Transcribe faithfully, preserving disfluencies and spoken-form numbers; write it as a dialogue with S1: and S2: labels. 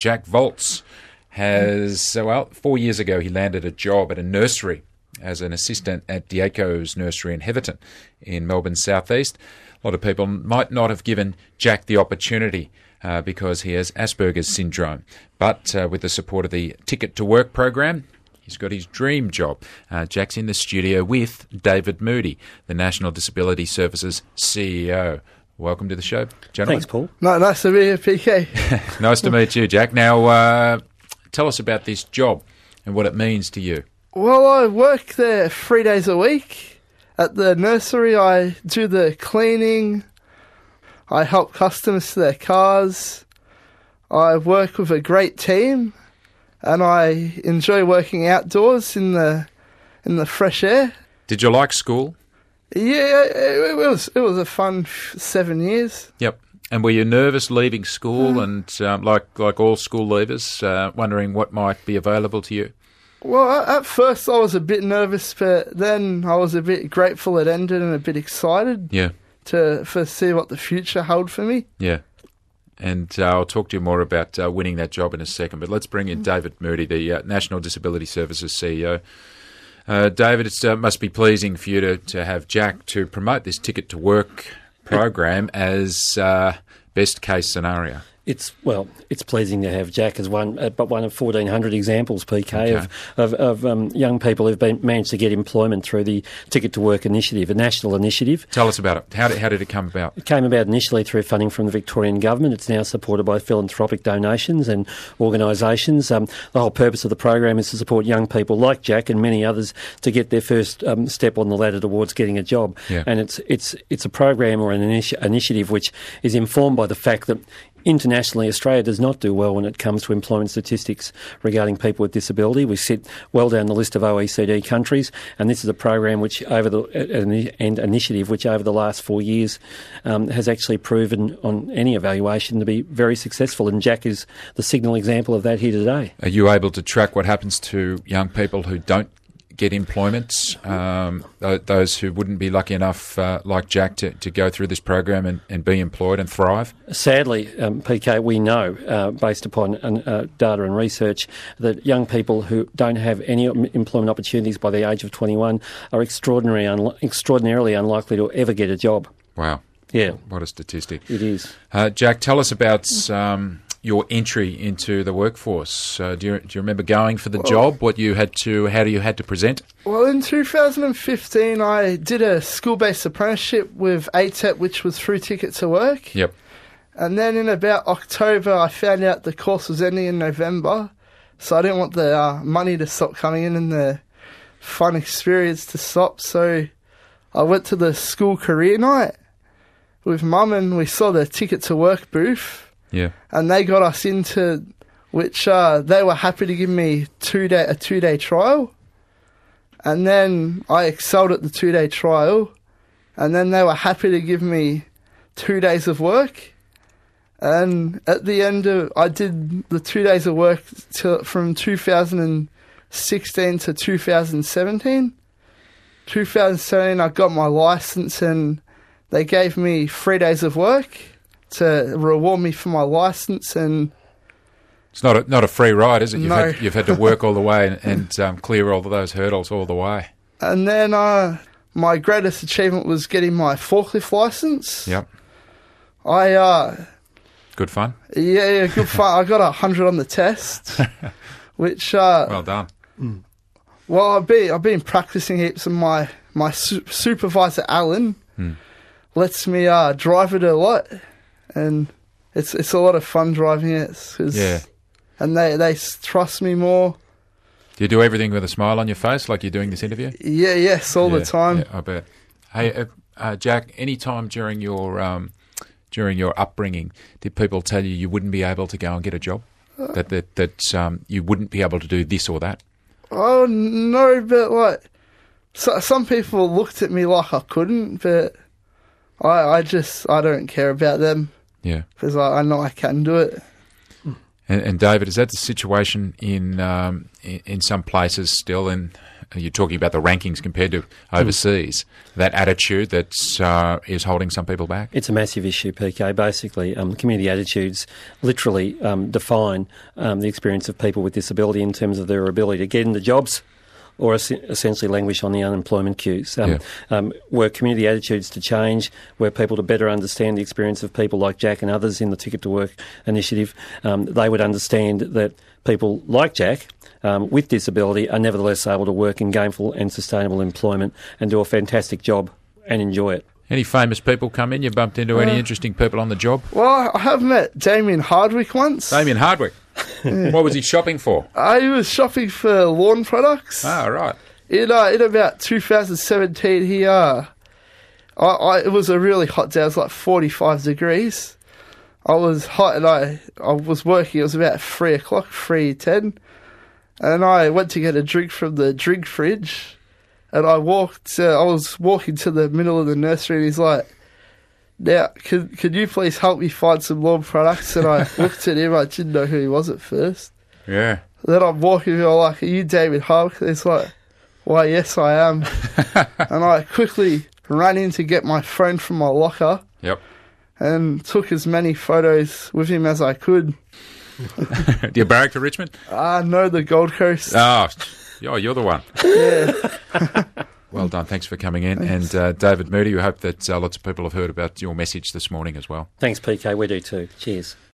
S1: Jack Volz has, well, four years ago he landed a job at a nursery as an assistant at Dieco's Nursery in Heatherton in Melbourne's southeast. A lot of people might not have given Jack the opportunity uh, because he has Asperger's syndrome. But uh, with the support of the Ticket to Work program, he's got his dream job. Uh, Jack's in the studio with David Moody, the National Disability Services C E O. Welcome to the show, gentlemen.
S2: Thanks, Paul.
S3: No, nice to be here, P K.
S1: Nice to meet you, Jack. Now, uh, tell us about this job and what it means to you.
S3: Well, I work there three days a week. At the nursery, I do the cleaning. I help customers to their cars. I work with a great team, and I enjoy working outdoors in the in the fresh air.
S1: Did you like school?
S3: Yeah, it, it was it was a fun seven years.
S1: Yep. And were you nervous leaving school, and um, like like all school leavers, uh, wondering what might be available to you?
S3: Well, at first I was a bit nervous, but then I was a bit grateful it ended and a bit excited.
S1: Yeah.
S3: To for see what the future held for me.
S1: Yeah. And uh, I'll talk to you more about uh, winning that job in a second. But let's bring in David Moody, the uh, National Disability Services C E O. Uh, David, it uh, must be pleasing for you to, to have Jack to promote this Ticket to Work program as uh, best case scenario.
S2: It's well, it's pleasing to have Jack as one, uh, but one of fourteen hundred examples, P K,
S1: Okay.
S2: of of, of um, young people who've been managed to get employment through the Ticket to Work initiative, a national initiative.
S1: Tell us about it. How did, how did it come about?
S2: It came about initially through funding from the Victorian Government. It's now supported by philanthropic donations and organisations. Um, the whole purpose of the program is to support young people like Jack and many others to get their first um, step on the ladder towards getting a job.
S1: Yeah.
S2: And it's it's it's a program or an initi- initiative which is informed by the fact that internationally, Australia does not do well when it comes to employment statistics regarding people with disability. We sit well down the list of O E C D countries, and this is a program which over the and initiative which over the last four years um, has actually proven on any evaluation to be very successful. And Jack is the signal example of that here today.
S1: Are you able to track what happens to young people who don't get employment, um, th- those who wouldn't be lucky enough, uh, like Jack, to, to go through this program and, and be employed and thrive?
S2: Sadly, um, P K, we know, uh, based upon uh, data and research, that young people who don't have any employment opportunities by the age of twenty-one are extraordinary, un- extraordinarily unlikely to ever get a job.
S1: Wow.
S2: Yeah.
S1: What a statistic.
S2: It is.
S1: Uh, Jack, tell us about um, your entry into the workforce. Uh, do, you, do you remember going for the
S3: well,
S1: job? What you had to, how you had to present?
S3: Well, in two thousand fifteen, I did a school-based apprenticeship with A T E P, which was through Ticket to Work.
S1: Yep.
S3: And then in about October, I found out the course was ending in November, so I didn't want the uh, money to stop coming in and the fun experience to stop. So I went to the school career night with Mum, and we saw the Ticket to Work booth.
S1: Yeah.
S3: And they got us into, which uh, they were happy to give me two day a two day trial, and then I excelled at the two day trial, and then they were happy to give me two days of work, and at the end of I did the two days of work till, from two thousand sixteen to two thousand seventeen. two thousand seventeen, I got my license, and they gave me three days of work to reward me for my licence. And
S1: it's not a, not a free ride, is it? You've,
S3: no.
S1: had, you've had to work all the way and, and um, clear all of those hurdles all the way.
S3: And then uh, my greatest achievement was getting my forklift licence.
S1: Yep.
S3: I, uh...
S1: Good fun?
S3: Yeah, yeah, good fun. I got a hundred on the test, which... Uh,
S1: well done.
S3: Well, I've been, I've been practising heaps, and my, my su- supervisor, Alan,
S1: hmm.
S3: lets me uh, drive it a lot. And it's it's a lot of fun driving it. Cause,
S1: Yeah.
S3: And they, they trust me more.
S1: Do you do everything with a smile on your face like you're doing this interview?
S3: Yeah, yes, all
S1: yeah,
S3: the time.
S1: Yeah, I bet. Hey, uh, uh, Jack, any time during your um, during your upbringing, did people tell you you wouldn't be able to go and get a job? Uh, that that, that um, you wouldn't be able to do this or that?
S3: Oh, no, but like, so, some people looked at me like I couldn't, but I, I just, I don't care about them.
S1: Yeah.
S3: Because I, I know I can do it.
S1: And, and David, is that the situation in, um, in in some places still in you're talking about the rankings compared to overseas, that attitude that uh, is holding some people back?
S2: It's a massive issue, P K. Basically, um, community attitudes literally um, define um, the experience of people with disability in terms of their ability to get into jobs or es- essentially languish on the unemployment queues. Um,
S1: Yeah.
S2: um, were community attitudes to change, were people to better understand the experience of people like Jack and others in the Ticket to Work initiative, um, they would understand that people like Jack um, with disability are nevertheless able to work in gainful and sustainable employment and do a fantastic job and enjoy it.
S1: Any famous people come in? You bumped into any
S3: Uh,
S1: interesting people on the job?
S3: Well, I have met Damien Hardwick once.
S1: Damien Hardwick. What was he shopping for?
S3: Uh, he was shopping for lawn products.
S1: Ah, right.
S3: In, uh, in about two thousand seventeen, he, uh, I, I, it was a really hot day. It was like forty-five degrees. I was hot and I, I was working. It was about three o'clock, three ten. And I went to get a drink from the drink fridge. And I walked, uh, I was walking to the middle of the nursery and he's like, now, can, can you please help me find some lawn products? And I looked at him. I didn't know who he was at first.
S1: Yeah.
S3: Then I'm walking and I'm like, are you David Hardwick? And he's like, why, yes, I am. And I quickly ran in to get my phone from my locker
S1: Yep.
S3: and took as many photos with him as I could.
S1: Do you barrack to Richmond?
S3: I know the Gold Coast.
S1: Oh, oh, you're the one.
S3: Yeah.
S1: Well done. Thanks for coming in.
S3: Thanks.
S1: And uh, David Moody, we hope that uh, lots of people have heard about your message this morning as well.
S2: Thanks, P K. We do too. Cheers.